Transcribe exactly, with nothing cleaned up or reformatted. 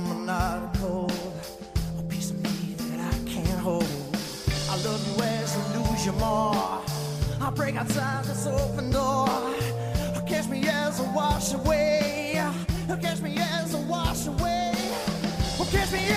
I'm not cold, a piece of me that I can't hold. I love you as you lose your more. I break outside this open door. Catch me as I wash away. Catch me as I wash away. Catch me